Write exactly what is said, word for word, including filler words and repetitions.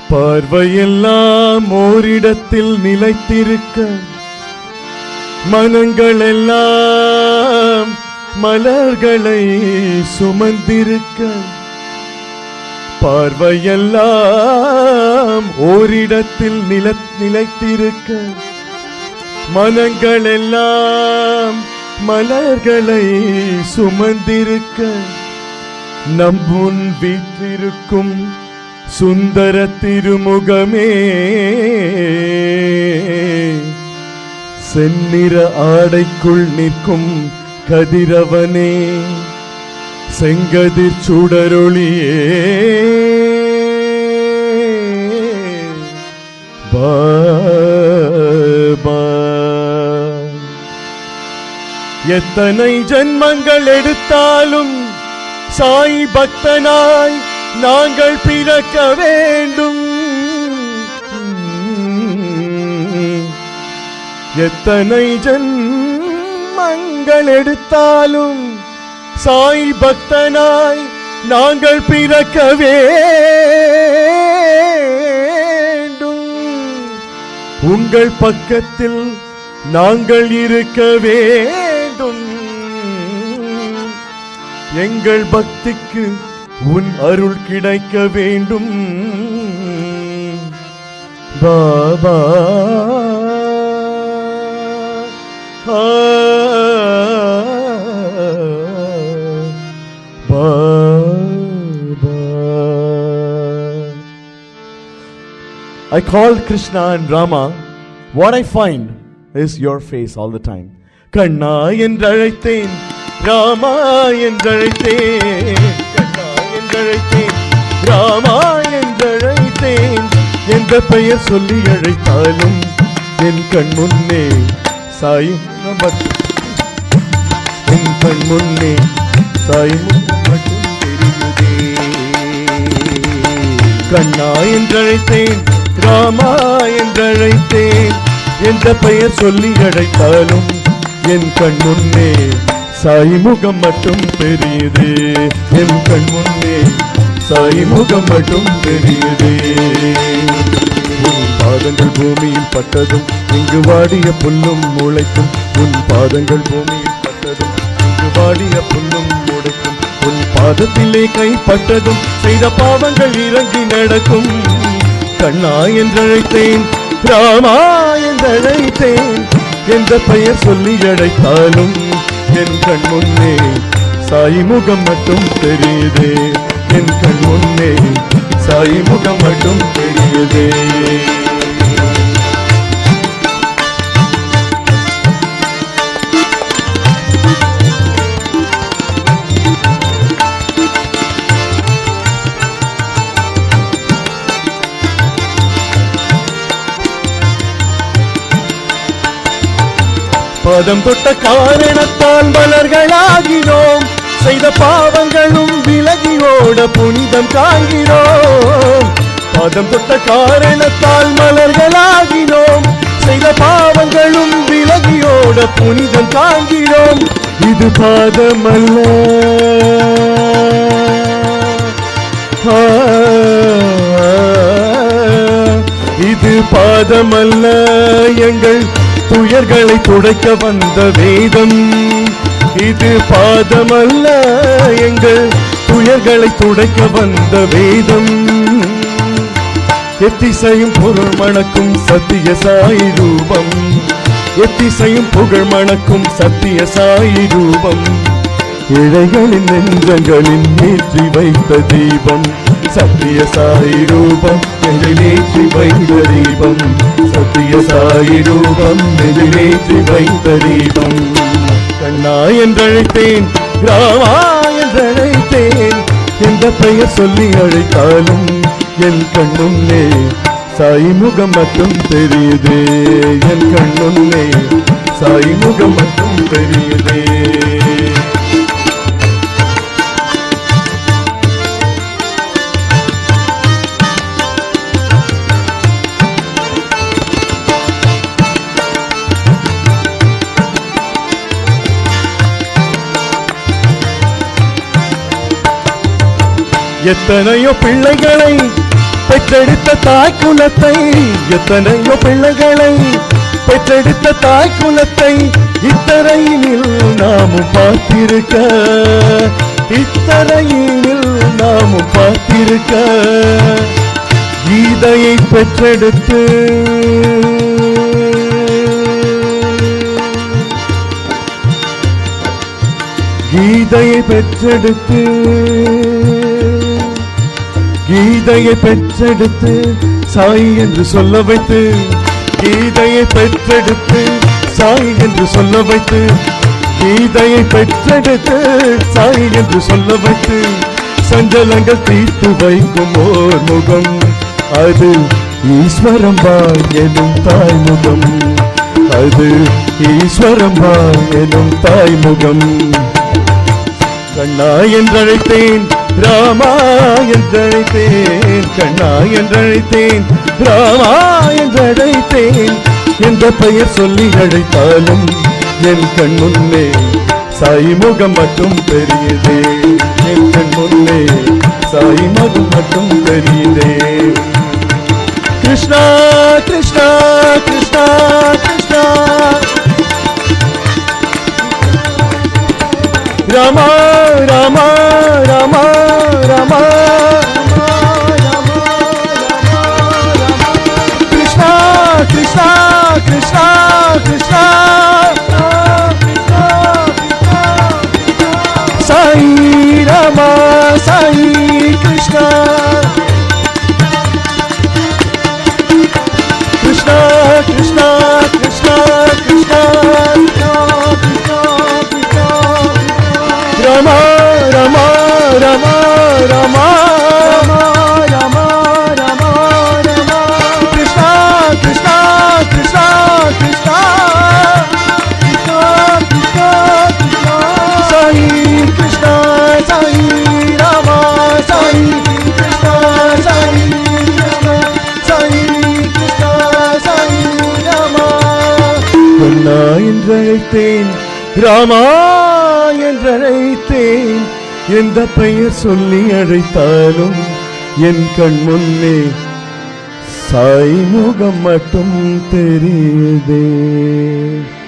பார்வையெல்லாம் ஓரிடத்தில் நிலைத்திருக்க, மனங்கள் எல்லாம் மலர்களை சுமந்திருக்க. பார்வையெல்லாம் ஓரிடத்தில் நில நிலைத்திருக்க, மனங்கள் எல்லாம் மலர்களை சுமந்திருக்க. நம் முன் வீற்றிருக்கும் சுந்தர திருமுகமே, செந்நிற ஆடைக்குள் நிற்கும் கதிரவனே, செங்கதிர் சுடரொளியே, பாபா. எத்தனை ஜன்மங்கள் எடுத்தாலும் சாய் பக்தனாய் நாங்கள் பிறக்க வேண்டும். எத்தனை ஜன்மங்கள் எடுத்தாலும் சாய் பக்தனாய் நாங்கள் பிறக்க வேண்டும். உங்கள் பக்கத்தில் நாங்கள் இருக்க வேண்டும். எங்கள் பக்திக்கு உன் அருள் கிடைக்க வேண்டும் Baba. I call Krishna and Rama. What I find is your face all the time. Kanna என்றழைத்தேன், Rama என்றழைத்தேன், கண்ணா என்றழைத்தேன், ராமா என்றழைத்தேன். எந்த பெயர் சொல்லி அழைத்தாலும் என் கண் முன்னே சாயும் மட்டும், என் கண் முன்னே சாயும் மட்டும் தெரியுதே. கண்ணா என்றழைத்தேன், ராமா என்றழைத்தேன். எந்த பெயர் சொல்லி அழைத்தாலும் என் கண் முன்னே சாய் முகம் மட்டும் தெரியுதே. என் கண் முன்னே சாய் முகம் மட்டும் தெரியுதே. உன் பாதங்கள் பூமியில் பட்டதும் இங்கு வாடிய புல்லும் முளைக்கும். உன் பாதங்கள் பூமியில் பட்டதும் இங்கு வாடிய புல்லும் முளைக்கும். உன் பாதத்திலே கைப்பட்டதும் செய்த பாவங்கள் இறங்கி நடக்கும். கண்ணா என்றழைத்தேன், ராமா என்றழைத்தேன். எந்த பெயர் சொல்லி அழைத்தாலும் என் கண் முன்னே சாய் முகம் மட்டும் தெரியுதே. என் கண் முன்னே சாய் முகம் மட்டும் தெரியுதே. பாதம் தொட்ட காரணத்தால் மலர்களாகினோம். செய்த பாவங்களும் விலகியோட புனிதம் காண்கிறோம். பாதம் தொட்ட காரணத்தால் மலர்களாகினோம். செய்த பாவங்களும் விலகியோட புனிதம் காண்கிறோம். இது பாதமல்ல, இது பாதமல்ல, எங்கள் துயர்களை துடைக்க வந்த வேதம். இது பாதமல்ல, எங்கள் துயர்களை துடைக்க வந்த வேதம். எத்திசையும் பொருள் மணக்கும் சத்திய சாய் ரூபம். எத்திசையும் புகழ் மணக்கும் சத்திய சாய் ரூபம். இழைகளின் நெஞ்சங்களில் ஏற்றி வைத்த தீபம். சத்திய சாய் ரூபம் நெஞ்சிலேற்றி வைத்த தீபம். சத்திய சாய் ரூபம் நெஞ்சிலேற்றி வைத்த தீபம். கண்ணா என்றழைத்தேன், ராமா என்றழைத்தேன். எந்த பெயர் சொல்லி அழைத்தாலும் என் கண் முன்னே சாய் முகம் மட்டும் தெரியுதே. என் கண் முன்னே சாய் முகம் மட்டும் தெரியுதே. எத்தனையோ பிள்ளைகளை பெற்றெடுத்த தாய் குலத்தை எத்தனையோ பிள்ளைகளை பெற்றெடுத்த தாய் குலத்தை இத்தரையினில் நாமும் பார்த்திருக்க இத்தரையினில் நாமும் பார்த்திருக்க கீதையை பெற்றெடுத்து கீதையை பெற்றெடுத்து கீதையை பெற்றெடுத்து சாய் என்று சொல்ல வைத்து கீதையை பெற்றெடுத்து சாய் என்று சொல்ல வைத்து கீதையை பெற்றெடுத்து சாய் என்று சொல்ல வைத்து சஞ்சலங்கள் தீர்த்து வைக்கும் ஓர் முகம் அது ஈஸ்வரம்பா எனும் தாய்முகம் அது ஈஸ்வரம்பா எனும் தாய்முகம் கண்ணா என்றழைத்தேன் ராமா என்றழைத்தேன் கண்ணா என்றழைத்தேன் ராமா என்றழைத்தேன் எந்த பெயர் சொல்லி அழைத்தாலும் என் கண் முன்னே சாய் முகம் மட்டும் தெரியுதே என் கண் முன்னே சாய் முகம் மட்டும் தெரியுதே Krishna Krishna Krishna Krishna Rama Rama Rama Rama Krishna Krishna Krishna Krishna Sai Rama Sai Krishna Krishna Krishna Krishna Krishna Rama Rama Rama Rama Rama Rama Rama Krishna Krishna Krishna Krishna Krishna Krishna Krishna Sai Krishna Sai Rama Sai Krishna Sai Krishna Sai Krishna Sai Rama Kanna என்றழைத்தேன் Rama என்றழைத்தேன் எந்த பெயர் சொல்லி அழைத்தாலும் என் கண் முன்னே சாய் முகம் மட்டும் தெரியுதே.